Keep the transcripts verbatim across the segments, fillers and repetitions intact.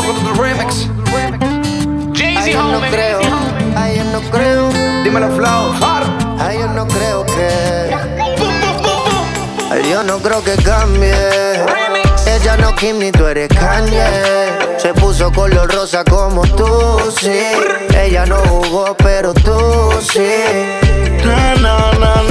Foto del remix. Ay, yo no creo, ay, yo no creo. Dímelo, Flow. Ay, yo no creo que. Ay, yo no creo que cambie. Ella no Kim ni tú eres Kanye. Se puso color rosa como tú, sí. Ella no jugó, pero tú sí. Na, na, na,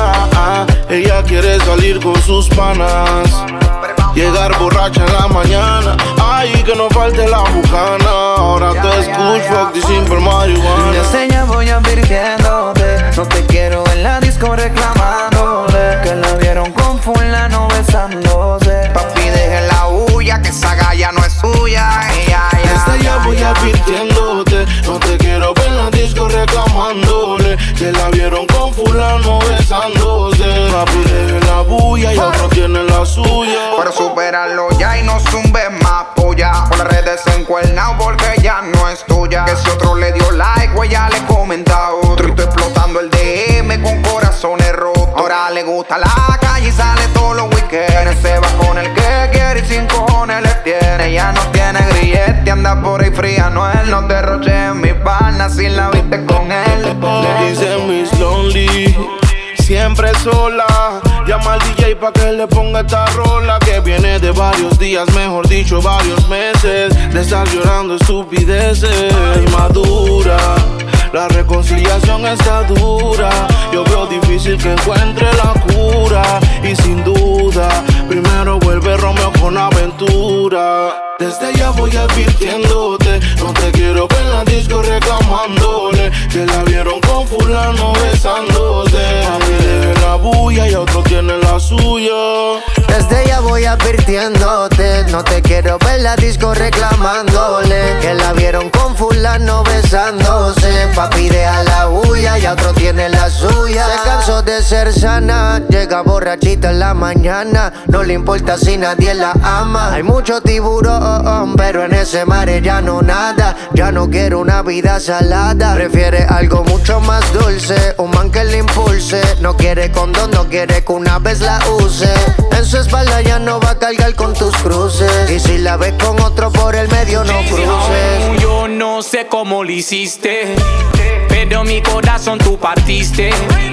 na. Ella quiere salir con sus panas, llegar borracha en la mañana. Ay, que no falte la bucana. Ahora te escucho, fuck the simple marihuana. Desde ya voy advirtiéndote, no te quiero en la disco reclamándole que la vieron con fulano besándose. Papi, deje la huya, que esa galla no es suya. Ya, ya, Desde ya voy ya, advirtiéndote, no te quiero ver en la disco reclamándole que la vieron con fulano besándose. Papi, deje la bulla y otro tiene la suya. Pero superarlo ya y no zumbe más polla. Por las redes encuernao porque ya no es tuya. Que si otro le dio like o ella le comenta a otro. Y estoy explotando el D M con corazones rotos. Ahora le gusta la calle y sale todos los weekends. Se va con el que quiere y sin cojones le tiene. Ya no tiene grillete, anda por ahí fría. No él, no derroche en mi pana si la viste con él. Le dicen Miss Lonely, siempre sola. Llama al D J pa' que le ponga esta rola, que viene de varios días, mejor dicho varios meses, de estar llorando estupideces. Madura, la reconciliación está dura. Yo veo difícil que encuentre la cura. Y sin duda, primero vuelve Romeo con aventura. Desde ya voy advirtiéndote, no te quiero ver en la disco reclamándole que la vieron con fulano besándose. Mami, deje la bulla y otro tiene la suya. Desde ya voy advirtiéndote, no te quiero ver la disco reclamándole que la vieron con fulano besándose. Papi, deja la bulla y otro tiene la suya. Se cansó de ser sana, llega borrachita en la mañana. No le importa si nadie la ama. Hay mucho tiburón, pero en ese mar ella no nada. Ya no quiere una vida salada, prefiere algo mucho más dulce. Un man que le impulse, no quiere condón, no quiere que una vez la use. En su espalda ya no va a cargar con tus cruces. Y si la ves con otro por el medio no cruces. Yo no sé cómo lo hiciste, pero mi corazón tú partiste.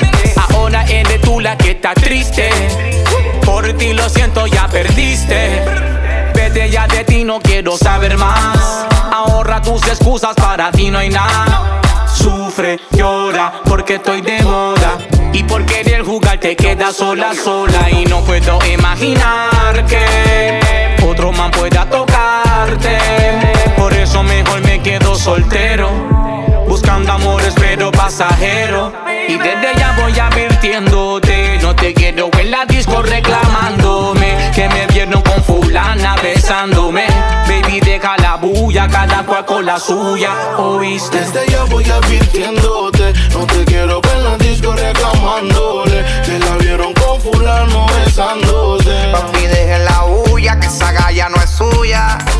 Ahora eres tú la que está triste. Por ti lo siento, ya perdiste. Vete ya de ti, no quiero saber más. Ahorra tus excusas, para ti no hay nada. Sufre, llora, porque estoy de moda. Y por querer jugar te quedas sola, sola. Y no puedo imaginar que otro man pueda tocarte. Por eso mejor me quedo soltero, buscando amores pero pasajero. Y desde ya voy advirtiéndote, no te quiero en la disco reclamándome que me vieron con fulana besándome. Baby, deja la bulla, cada cual con la suya, ¿oíste? Desde ya voy advirtiéndote, no te quiero ver en la disco reclamándole que la vieron con fulano besándose. Papi, deje la huya, que esa galla no es suya.